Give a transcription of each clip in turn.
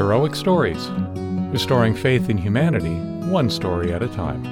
Heroic Stories, restoring faith in humanity, one story at a time.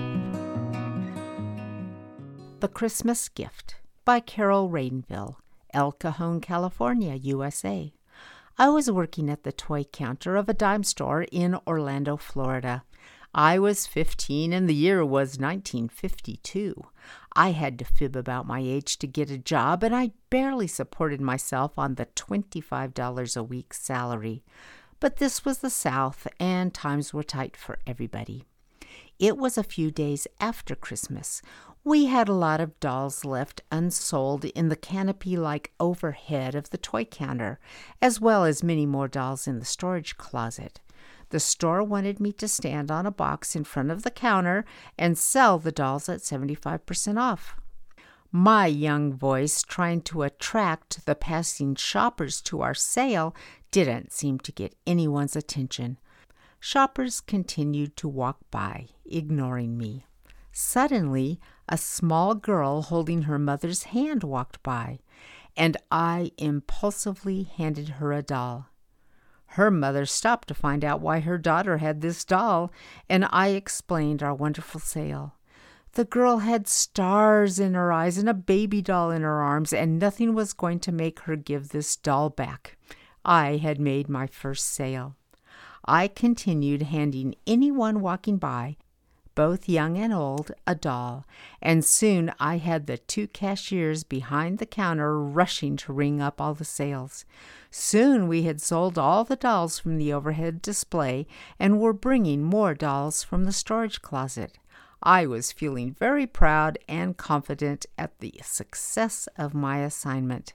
The Christmas Gift by Carol Rainville, El Cajon, California, USA. I was working at the toy counter of a dime store in Orlando, Florida. I was 15 and the year was 1952. I had to fib about my age to get a job, and I barely supported myself on the $25 a week salary. But this was the South, and times were tight for everybody. It was a few days after Christmas. We had a lot of dolls left unsold in the canopy-like overhead of the toy counter, as well as many more dolls in the storage closet. The store wanted me to stand on a box in front of the counter and sell the dolls at 75% off. My young voice, trying to attract the passing shoppers to our sale, didn't seem to get anyone's attention. Shoppers continued to walk by, ignoring me. Suddenly, a small girl holding her mother's hand walked by, and I impulsively handed her a doll. Her mother stopped to find out why her daughter had this doll, and I explained our wonderful sale. The girl had stars in her eyes and a baby doll in her arms, and nothing was going to make her give this doll back. I had made my first sale. I continued handing anyone walking by, both young and old, a doll, and soon I had the two cashiers behind the counter rushing to ring up all the sales. Soon we had sold all the dolls from the overhead display and were bringing more dolls from the storage closet. I was feeling very proud and confident at the success of my assignment.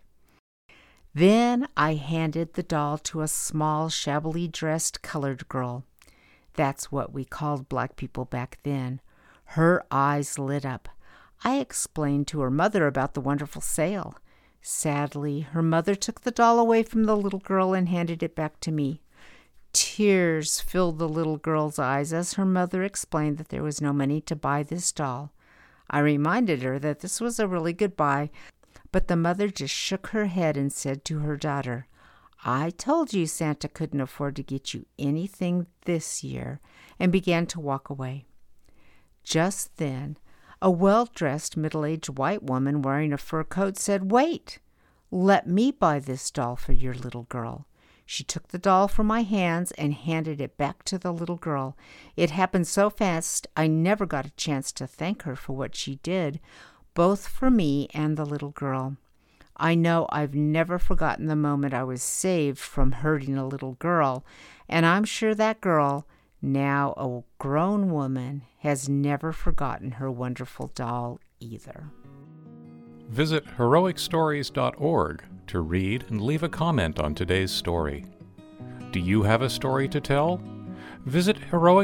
Then I handed the doll to a small, shabbily dressed colored girl. That's what we called black people back then. Her eyes lit up. I explained to her mother about the wonderful sale. Sadly, her mother took the doll away from the little girl and handed it back to me. Tears filled the little girl's eyes as her mother explained that there was no money to buy this doll. I reminded her that this was a really good buy, but the mother just shook her head and said to her daughter, "I told you Santa couldn't afford to get you anything this year," and began to walk away. Just then, a well-dressed, middle-aged white woman wearing a fur coat said, "Wait, let me buy this doll for your little girl." She took the doll from my hands and handed it back to the little girl. It happened so fast I never got a chance to thank her for what she did, both for me and the little girl. I know I've never forgotten the moment I was saved from hurting a little girl, and I'm sure that girl, now a grown woman, has never forgotten her wonderful doll either. Visit heroicstories.org to read and leave a comment on today's story. Do you have a story to tell? Visit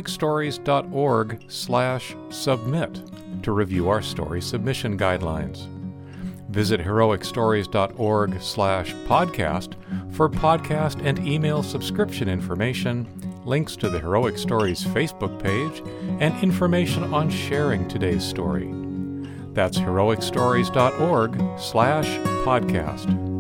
heroicstories.org/submit to review our story submission guidelines. Visit heroicstories.org/podcast for podcast and email subscription information, links to the Heroic Stories Facebook page, and information on sharing today's story. That's heroicstories.org/podcast.